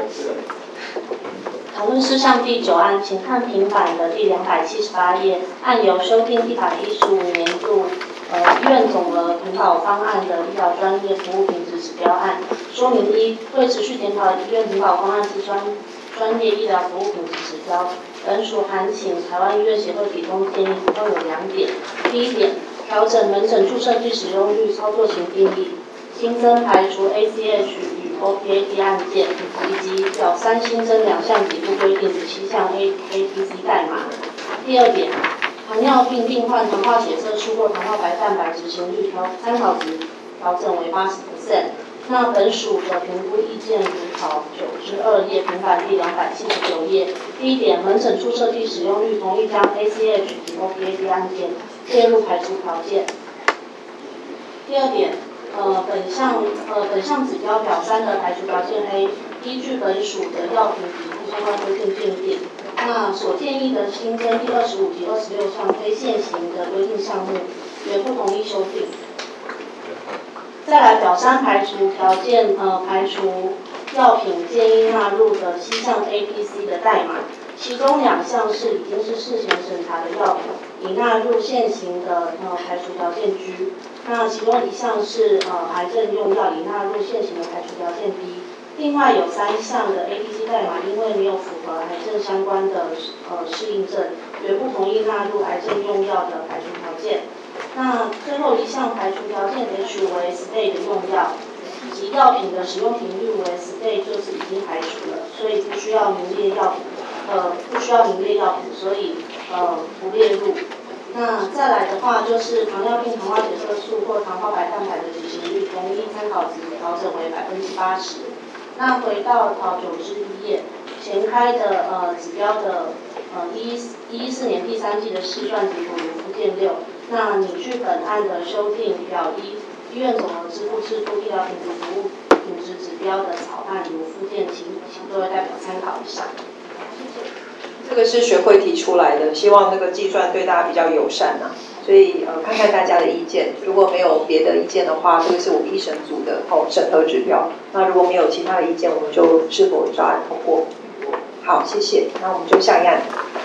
讨论事项第9案，请看平板的第278页，案由修订115年度医院总额评考方案的医疗专业服务品质指标案。说明一，为持续检讨医院评考方案之专业医疗服务品质指标，本署函请台湾医院协会提供建议，共有2点。第一点，调整门诊注射剂使用率操作型定义，新增排除 ACH 与 OPAD 案件，以及表3新增2项给付规定17项 APC 代码。第二点，糖尿病病患糖化血色素或糖化白蛋白执行率参考值调整为80%。那本署的评估意见如考9之2页，平板第279页。第一点，门诊注射剂使用率同意将 ACH 及 OPAD 案件列入排除条件。第二点，本项指标表3的排除条件 A， 依据本署的药品给付相关规定订定。那所建议的新增第25及26项非现行的规定项目，原不同意修订。再来表3排除条件，排除药品建议纳入的7项 APC 的代码，其中2项是已经是事前审查的药品，已纳入现行的排除条件 G。那其中1项是癌症用药，已纳入现行的排除条件 B。另外有3项的 APC 代码，因为没有符合癌症相关的适应症，原不同意纳入癌症用药的排除条件。那最后1项排除条件 H 为 stay 的用药，以及药品的使用频率为 stay 就是已经排除了，所以不需要名列药品，所以不列入。那再来的话就是糖尿病糖化血色素或糖化白蛋白的执行率，同意参考值调整为80%。那回到考9之1页，前开的指标的114年第3季的试算结果如附件6。那拟据本案的修订表1，医院总额支付制度医疗品质服务品质指标的草案如附件，请各位代表参考一下。 这个是学会提出来的，希望那个计算对大家比较友善啊，所以看看大家的意见，如果没有别的意见的话，这个是我们一审组的审核指标。那如果没有其他的意见，我们就是否照案通过。好，谢谢。那我们就下一案。